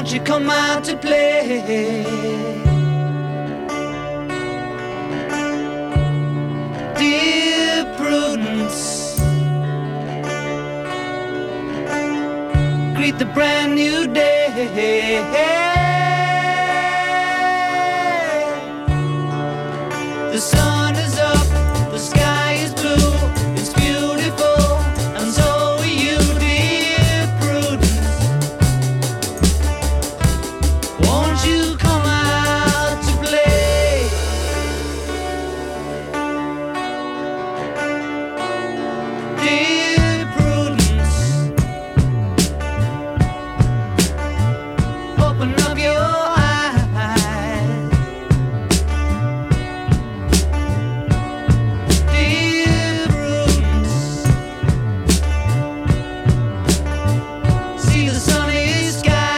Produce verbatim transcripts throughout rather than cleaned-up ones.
won't you come out to play? Dear Prudence, greet the brand new day. The sun is up, the sky is blue, it's beautiful, and so are you, dear Prudence. Won't you come out to play? Dear Prudence, open up your eyes. Dear Prudence, see the sunny sky.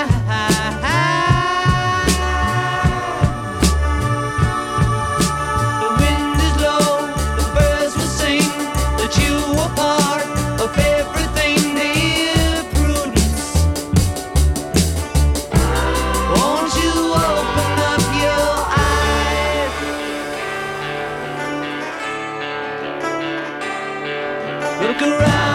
The wind is low, the birds will sing that you were part of everything, dear Prudence. Won't you open up your eyes? Look around.